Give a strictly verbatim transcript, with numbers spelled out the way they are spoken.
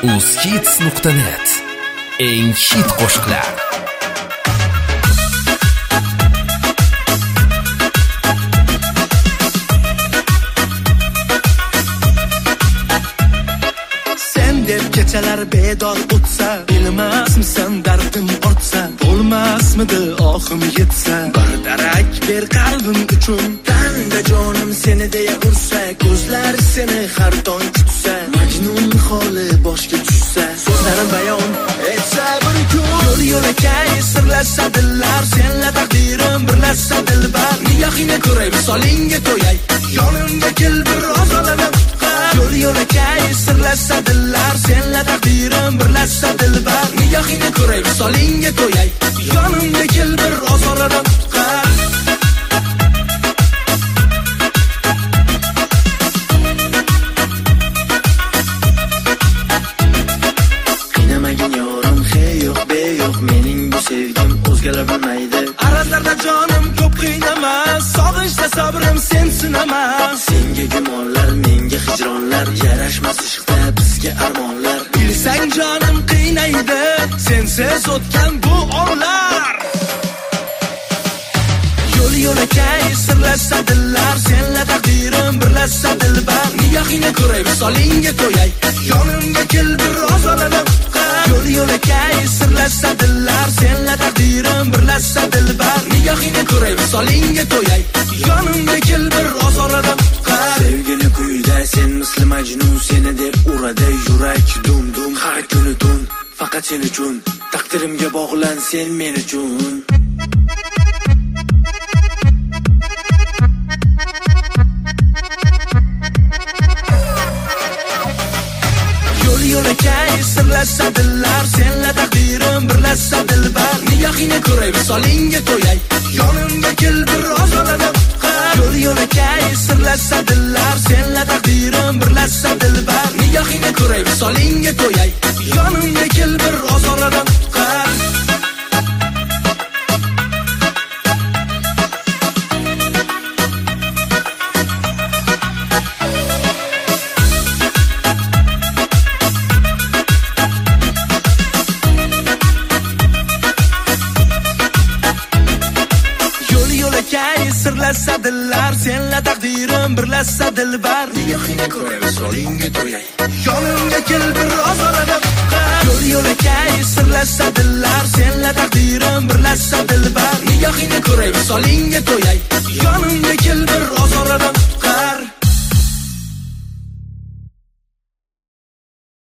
uzhits nuqta net eng hit qo'shiqlar. Sen deb kechalar bedor o'tsa, bilmasmisan dardim ortsa, bo'lmasmidi ohim yetsa, bir darak ber qalbim uchun, tanda jonim seni deya ursa, ko'zlar seni har tong kutsa, majnun holi boshga tushsa, so'zlarim bayon etsa bir kun, yo'l yo'lakay sirlashsa dillar, senla taqdirim birlashsa dilbar, niyohingga ko'ray visolingga to'yay, yonimga kel bir ozolanib yo'l yo'lakay sirlashsa dillar, senla taqdirim birlashsa dilbar, niyohingga ko'ray visolingga to'yay, yonimga kel bir ozolanib qutqar. Qiynamagin yorim, hey yo'q be yo'q, mening bu sevgim o'zgalar bilmaydi. Arazlarda jonim ko'p qiynamas, sog'inchda sabrim sen sinamas. Senga gumonlar, menga hijronlar, yarashmas ishqda bizga armonlar. Bilsang jonim qiynaydi, sensiz o'tgan bu onlar. Yo'l yo'lakay sirlashsa dillar, senla taqdirim birlashsa dilbar, niyohingga ko'ray visolingga to'yay, yonimga kel bir ozolanib qutqar. Yo'l yo'lakay sirlashsa dillar, senla taqdirim birlashsa dilbar, niyohingga ko'ray visolingga to'yay, yonimga kel bir ozolanib qutqar. Sevgini kuyda sen misli majnun, seni deb uradi yurak dum dum, har kuni tun faqat sen uchun, taqdirimga bog'lan sen men uchun. Yo'l yo'lakay sirlashsa dillar, senla taqdirim birlashsa dilbar, niyohingga ko'ray visolingga to'yay, yonimga kel bir ozolanib qutqar. Yo'l yo'lakay sirlashsa dillar, senla taqdirim birlashsa dilbar, niyohingga ko'ray visolingga to'yay, yonimga kel bir ozolanib qutqar. Sirlashsa dillar, senla taqdirim birlashsa dilbar, niyohingga ko'ray visolingga to'yay, yonimga kel bir ozolanib qutqar. Yo'l yo'lakay sirlashsa dillar, senla taqdirim birlashsa dilbar, niyohingga ko'ray visolingga to'yay, yonimga kel bir ozolanib